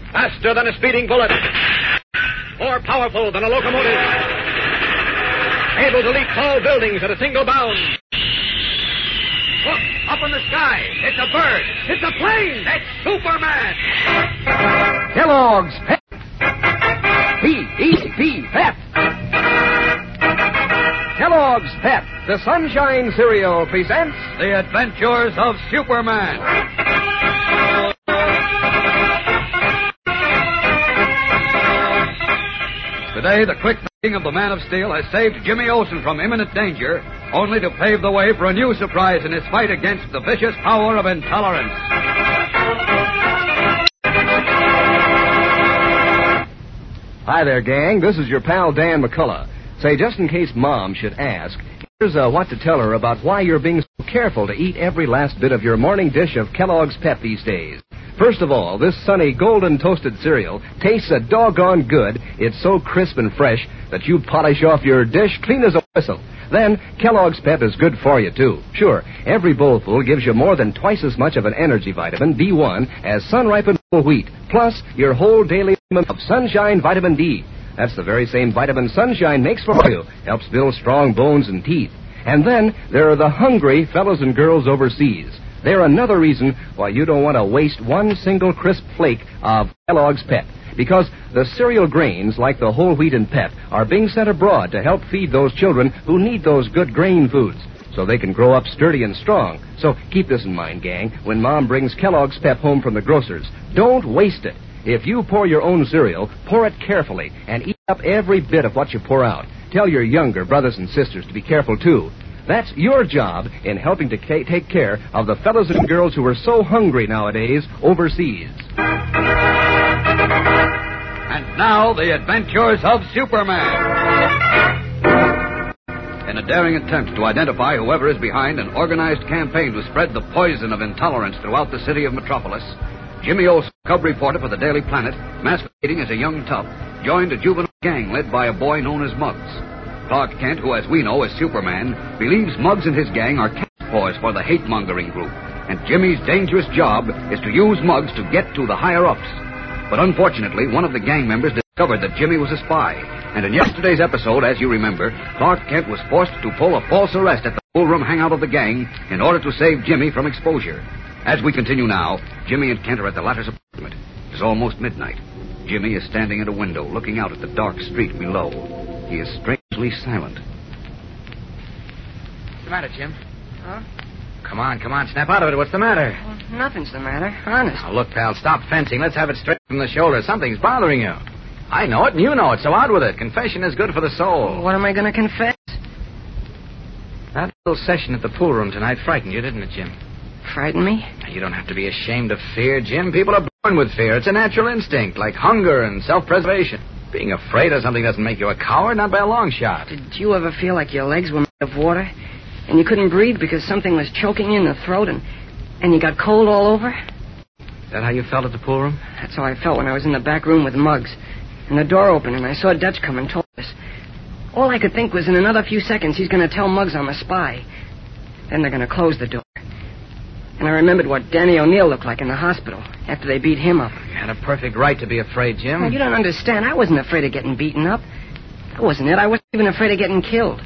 Faster than a speeding bullet. More powerful than a locomotive. Able to leap tall buildings at a single bound. Look, up in the sky. It's a bird. It's a plane. It's Superman. Kellogg's Pep. P-E-P, Pep. Kellogg's Pep, the Sunshine Cereal, presents The Adventures of Superman. Today, the quick thinking of the Man of Steel has saved Jimmy Olsen from imminent danger, only to pave the way for a new surprise in his fight against the vicious power of intolerance. Hi there, gang. This is your pal Dan McCullough. Say, just in case Mom should ask, here's what to tell her about why you're being so careful to eat every last bit of your morning dish of Kellogg's Pep these days. First of all, this sunny golden toasted cereal tastes a doggone good. It's so crisp and fresh that you polish off your dish clean as a whistle. Then, Kellogg's Pep is good for you, too. Sure, every bowlful gives you more than twice as much of an energy vitamin, B1, as sun-ripened whole wheat, plus your whole daily of Sunshine Vitamin D. That's the very same vitamin Sunshine makes for you. Helps build strong bones and teeth. And then, there are the hungry fellows and girls overseas. They're another reason why you don't want to waste one single crisp flake of Kellogg's Pep. Because the cereal grains, like the whole wheat and pep, are being sent abroad to help feed those children who need those good grain foods, so they can grow up sturdy and strong. So keep this in mind, gang, when Mom brings Kellogg's Pep home from the grocer's. Don't waste it. If you pour your own cereal, pour it carefully and eat up every bit of what you pour out. Tell your younger brothers and sisters to be careful, too. That's your job in helping to take care of the fellows and girls who are so hungry nowadays overseas. And now, the adventures of Superman. In a daring attempt to identify whoever is behind an organized campaign to spread the poison of intolerance throughout the city of Metropolis, Jimmy Olsen, cub reporter for the Daily Planet, masquerading as a young tough, joined a juvenile gang led by a boy known as Muggs. Clark Kent, who as we know as Superman, believes Muggs and his gang are catch-boys for the hate-mongering group, and Jimmy's dangerous job is to use Muggs to get to the higher-ups. But unfortunately, one of the gang members discovered that Jimmy was a spy, and in yesterday's episode, as you remember, Clark Kent was forced to pull a false arrest at the pool-room hangout of the gang in order to save Jimmy from exposure. As we continue now, Jimmy and Kent are at the latter's apartment. It is almost midnight. Jimmy is standing at a window, looking out at the dark street below. He is strangely silent. What's the matter, Jim? Huh? Come on, snap out of it. What's the matter? Well, nothing's the matter. Honest. Now, look, pal, stop fencing. Let's have it straight from the shoulder. Something's bothering you. I know it, and you know it, so out with it. Confession is good for the soul. What am I going to confess? That little session at the pool room tonight frightened you, didn't it, Jim? Frighten me? Now, you don't have to be ashamed of fear, Jim. People are born with fear. It's a natural instinct, like hunger and self-preservation. Being afraid of something doesn't make you a coward, not by a long shot. Did you ever feel like your legs were made of water and you couldn't breathe because something was choking you in the throat and you got cold all over? Is that how you felt at the pool room? That's how I felt when I was in the back room with Muggs. And the door opened and I saw Dutch come and told us. All I could think was in another few seconds he's going to tell Muggs I'm a spy. Then they're going to close the door. And I remembered what Danny O'Neill looked like in the hospital after they beat him up. You had a perfect right to be afraid, Jim. Well, you don't understand. I wasn't afraid of getting beaten up. That wasn't it. I wasn't even afraid of getting killed.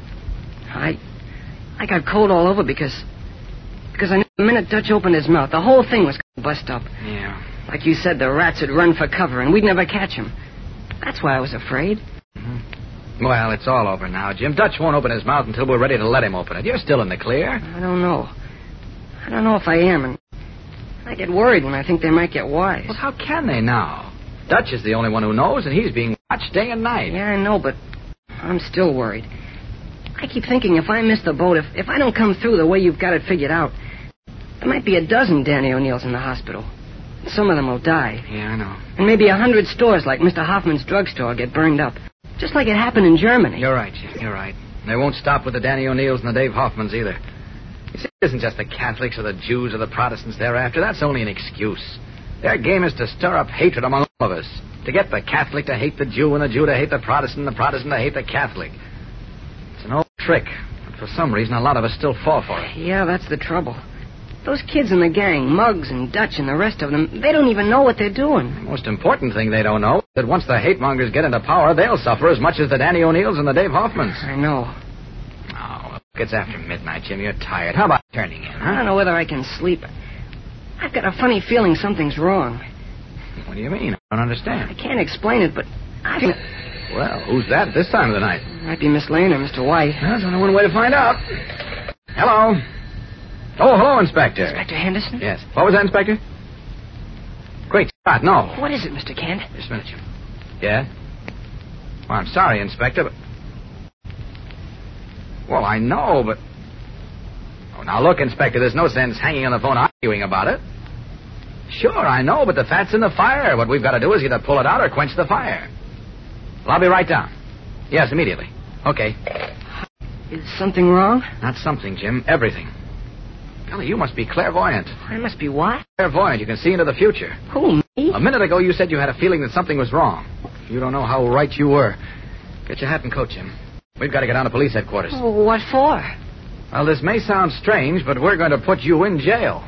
I got cold all over because I knew the minute Dutch opened his mouth, the whole thing was going to bust up. Yeah. Like you said, the rats would run for cover and we'd never catch him. That's why I was afraid. Mm-hmm. Well, it's all over now, Jim. Dutch won't open his mouth until we're ready to let him open it. You're still in the clear. I don't know. I don't know if I am, and I get worried when I think they might get wise. Well, how can they now? Dutch is the only one who knows, and he's being watched day and night. Yeah, I know, but I'm still worried. I keep thinking if I miss the boat, if I don't come through the way you've got it figured out, there might be a dozen Danny O'Neills in the hospital. Some of them will die. Yeah, I know. And maybe 100 stores like Mr. Hoffman's drugstore get burned up. Just like it happened in Germany. You're right, Jim. You're right. They won't stop with the Danny O'Neills and the Dave Hoffmans either. You see, it isn't just the Catholics or the Jews or the Protestants they're after. That's only an excuse. Their game is to stir up hatred among all of us. To get the Catholic to hate the Jew and the Jew to hate the Protestant and the Protestant to hate the Catholic. It's an old trick. But for some reason, a lot of us still fall for it. Yeah, that's the trouble. Those kids in the gang, Muggs and Dutch and the rest of them, they don't even know what they're doing. The most important thing they don't know is that once the hate-mongers get into power, they'll suffer as much as the Danny O'Neills and the Dave Hoffmans. I know. Oh, look, it's after midnight, Jim. You're tired. How about turning in, huh? I don't know whether I can sleep. I've got a funny feeling something's wrong. What do you mean? I don't understand. I can't explain it, but I think... Well, who's that at this time of the night? Might be Miss Lane or Mr. White. There's only one way to find out. Hello. Oh, hello, Inspector. Inspector Henderson? Yes. What was that, Inspector? Great Scott, no. What is it, Mr. Kent? Just a minute, Jim. Yeah? Well, I'm sorry, Inspector, but... Well, I know, but... Oh, now look, Inspector, there's no sense hanging on the phone arguing about it. Sure, I know, but the fat's in the fire. What we've got to do is either pull it out or quench the fire. Well, I'll be right down. Yes, immediately. Okay. Is something wrong? Not something, Jim. Everything. Golly, you must be clairvoyant. I must be what? Clairvoyant. You can see into the future. Who, me? A minute ago, you said you had a feeling that something was wrong. You don't know how right you were. Get your hat and coat, Jim. We've got to get down to police headquarters. Oh, what for? Well, this may sound strange, but we're going to put you in jail.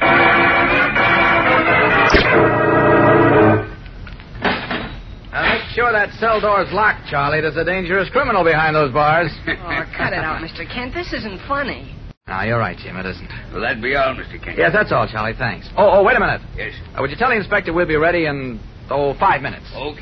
Now, make sure that cell door's locked, Charlie. There's a dangerous criminal behind those bars. Oh, cut it out, Mr. Kent. This isn't funny. No, you're right, Jim. It isn't. Well, that'd be all, Mr. Kent. Yes, that's all, Charlie. Thanks. Oh, wait a minute. Yes. Would you tell the inspector we'll be ready in, 5 minutes? Okay.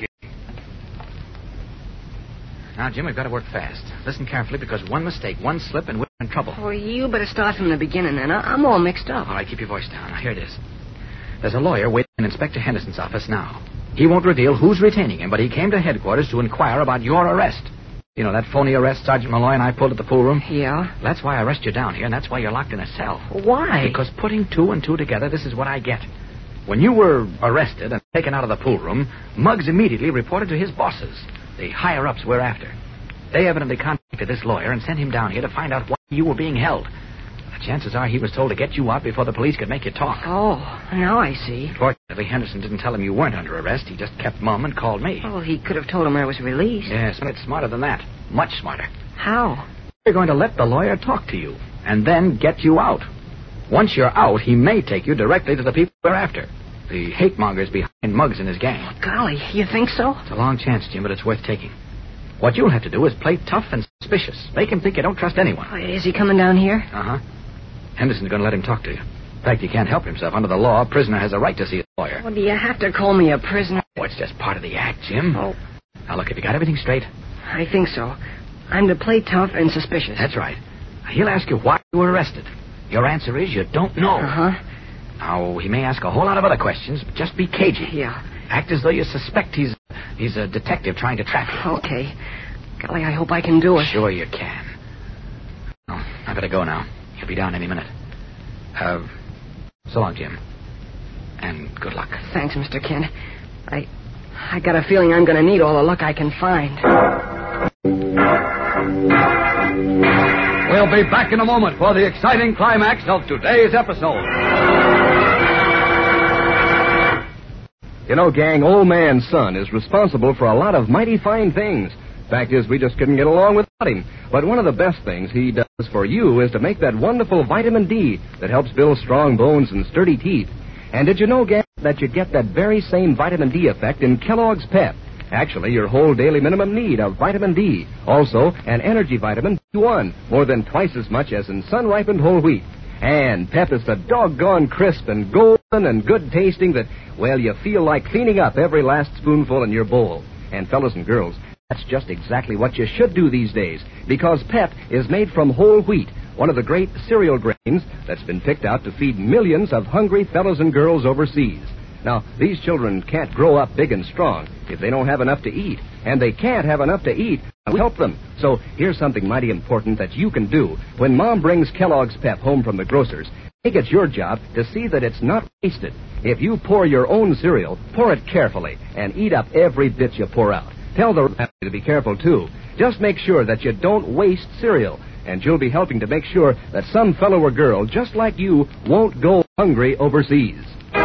Now, Jim, we've got to work fast. Listen carefully, because one mistake, one slip, and we're in trouble. Well, you better start from the beginning, then. I'm all mixed up. All right, keep your voice down. Now, here it is. There's a lawyer waiting in Inspector Henderson's office now. He won't reveal who's retaining him, but he came to headquarters to inquire about your arrest. You know, that phony arrest Sergeant Malloy and I pulled at the pool room? Yeah? That's why I arrest you down here, and that's why you're locked in a cell. Why? Because putting two and two together, this is what I get. When you were arrested and taken out of the pool room, Muggs immediately reported to his bosses, the higher-ups we're after. They evidently contacted this lawyer and sent him down here to find out why you were being held. The chances are he was told to get you out before the police could make you talk. Oh, now I see. Fortunately, Henderson didn't tell him you weren't under arrest. He just kept mum and called me. Oh, he could have told him I was released. Yes, but it's smarter than that. Much smarter. How? We're going to let the lawyer talk to you and then get you out. Once you're out, he may take you directly to the people we're after. The hate-mongers behind Muggs and his gang. Oh, golly, you think so? It's a long chance, Jim, but it's worth taking. What you'll have to do is play tough and suspicious. Make him think you don't trust anyone. Is he coming down here? Uh-huh. Henderson's going to let him talk to you. In fact, he can't help himself. Under the law, a prisoner has a right to see a lawyer. Well, do you have to call me a prisoner? Oh, it's just part of the act, Jim. Oh. Now, look, have you got everything straight? I think so. I'm to play tough and suspicious. That's right. Now, he'll ask you why you were arrested. Your answer is you don't know. Uh-huh. Now, he may ask a whole lot of other questions, but just be cagey. Yeah. Act as though you suspect he's a detective trying to trap you. Okay. Golly, I hope I can do it. Sure you can. Oh, I better go now. He'll be down any minute. So long, Jim. And good luck. Thanks, Mr. Kent. I got a feeling I'm going to need all the luck I can find. We'll be back in a moment for the exciting climax of today's episode. You know, gang, old man's son is responsible for a lot of mighty fine things. Fact is, we just couldn't get along without him. But one of the best things he does for you is to make that wonderful vitamin D that helps build strong bones and sturdy teeth. And did you know, gang, that you get that very same vitamin D effect in Kellogg's Pep? Actually, your whole daily minimum need of vitamin D. Also, an energy vitamin B1, more than twice as much as in sun-ripened whole wheat. And Pep is so doggone crisp and golden and good tasting that, well, you feel like cleaning up every last spoonful in your bowl. And fellas and girls, that's just exactly what you should do these days, because Pep is made from whole wheat, one of the great cereal grains that's been picked out to feed millions of hungry fellas and girls overseas. Now, these children can't grow up big and strong if they don't have enough to eat, and they can't have enough to eat to help them. So here's something mighty important that you can do. When Mom brings Kellogg's Pep home from the grocer's, make it your job to see that it's not wasted. If you pour your own cereal, pour it carefully and eat up every bit you pour out. Tell the family to be careful, too. Just make sure that you don't waste cereal, and you'll be helping to make sure that some fellow or girl just like you won't go hungry overseas.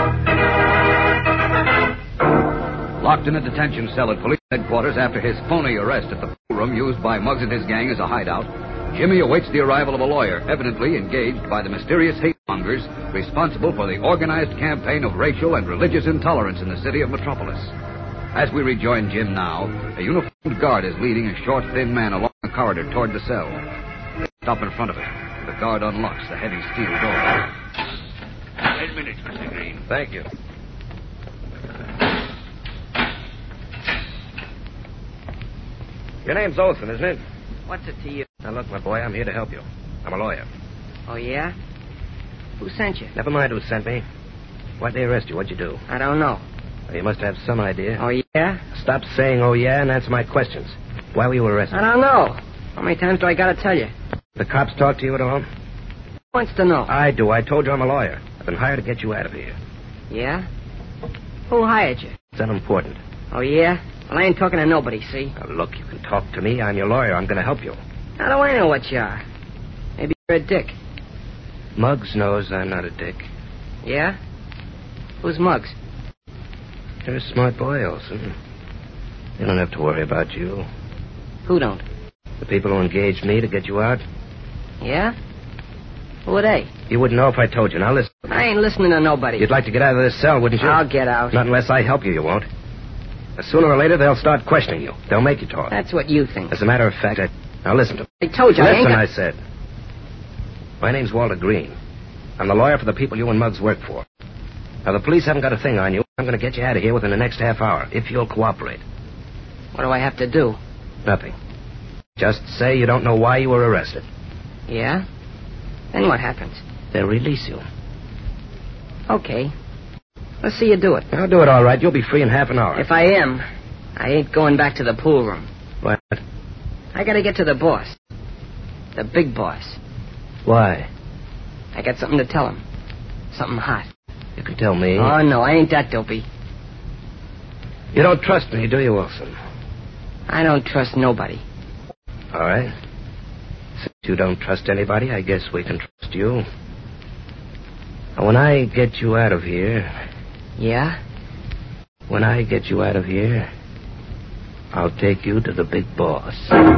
Locked in a detention cell at police headquarters after his phony arrest at the pool room used by Muggs and his gang as a hideout, Jimmy awaits the arrival of a lawyer, evidently engaged by the mysterious hate mongers responsible for the organized campaign of racial and religious intolerance in the city of Metropolis. As we rejoin Jim now, a uniformed guard is leading a short, thin man along the corridor toward the cell. They stop in front of it. The guard unlocks the heavy steel door. 10 minutes, Mr. Green. Thank you. Your name's Olson, isn't it? What's it to you? Now, look, my boy, I'm here to help you. I'm a lawyer. Oh, yeah? Who sent you? Never mind who sent me. Why'd they arrest you? What'd you do? I don't know. Well, you must have some idea. Oh, yeah? Stop saying, oh, yeah, and answer my questions. Why were you arrested? I don't know. How many times do I gotta tell you? The cops talk to you at all? Who wants to know? I do. I told you I'm a lawyer. I've been hired to get you out of here. Yeah? Who hired you? It's unimportant. Oh, yeah? Well, I ain't talking to nobody, see? Now, look, you can talk to me. I'm your lawyer. I'm going to help you. How do I know what you are? Maybe you're a dick. Muggs knows I'm not a dick. Yeah? Who's Muggs? You're a smart boy, Olson. They don't have to worry about you. Who don't? The people who engaged me to get you out. Yeah? Who are they? You wouldn't know if I told you. Now, listen. I ain't listening to nobody. You'd like to get out of this cell, wouldn't you? I'll get out. Not unless I help you, you won't. Sooner or later, they'll start questioning you. They'll make you talk. That's what you think. As a matter of fact, Now, listen to me. I told you I ain't Listen, got... I said. My name's Walter Green. I'm the lawyer for the people you and Muggs work for. Now, the police haven't got a thing on you. I'm going to get you out of here within the next half hour, if you'll cooperate. What do I have to do? Nothing. Just say you don't know why you were arrested. Yeah? Then what happens? They'll release you. Okay. Let's see you do it. I'll do it all right. You'll be free in half an hour. If I am, I ain't going back to the pool room. What? I gotta get to the boss. The big boss. Why? I got something to tell him. Something hot. You can tell me. Oh, no, I ain't that dopey. You don't trust me, do you, Wilson? I don't trust nobody. All right. Since you don't trust anybody, I guess we can trust you. Now, when I get you out of here... Yeah? When I get you out of here, I'll take you to the big boss.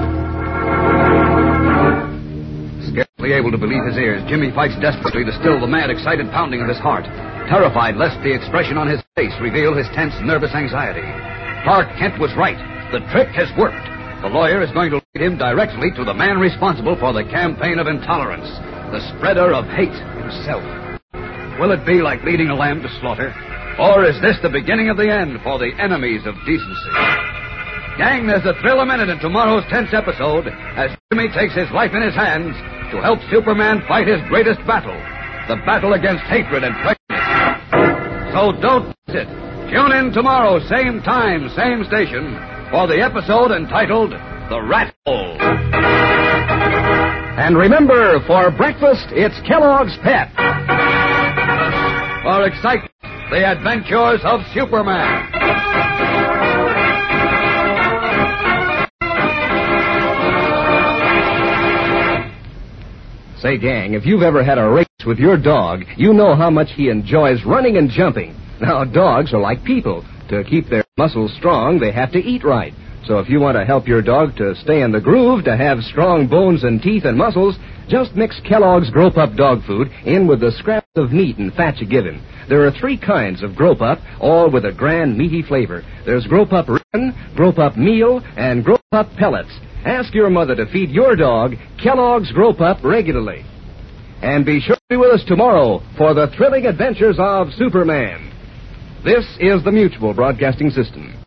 Scarcely able to believe his ears, Jimmy fights desperately to still the mad, excited pounding of his heart, terrified lest the expression on his face reveal his tense, nervous anxiety. Clark Kent was right. The trick has worked. The lawyer is going to lead him directly to the man responsible for the campaign of intolerance, the spreader of hate himself. Will it be like leading a lamb to slaughter? Or is this the beginning of the end for the enemies of decency? Gang, there's a thrill a minute in tomorrow's tense episode as Jimmy takes his life in his hands to help Superman fight his greatest battle, the battle against hatred and prejudice. So don't miss it. Tune in tomorrow, same time, same station, for the episode entitled The Rat Hole. And remember, for breakfast, it's Kellogg's Pep. For excitement, the adventures of Superman. Say, gang, if you've ever had a race with your dog, you know how much he enjoys running and jumping. Now, dogs are like people. To keep their muscles strong, they have to eat right. So if you want to help your dog to stay in the groove, to have strong bones and teeth and muscles, just mix Kellogg's Grow Pup dog food in with the scraps of meat and fat you give him. There are 3 kinds of Grow Pup, all with a grand, meaty flavor. There's Grow Pup Ribbon, Grow Pup Meal, and Grow Pup Pellets. Ask your mother to feed your dog Kellogg's Grow Pup regularly. And be sure to be with us tomorrow for the thrilling adventures of Superman. This is the Mutual Broadcasting System.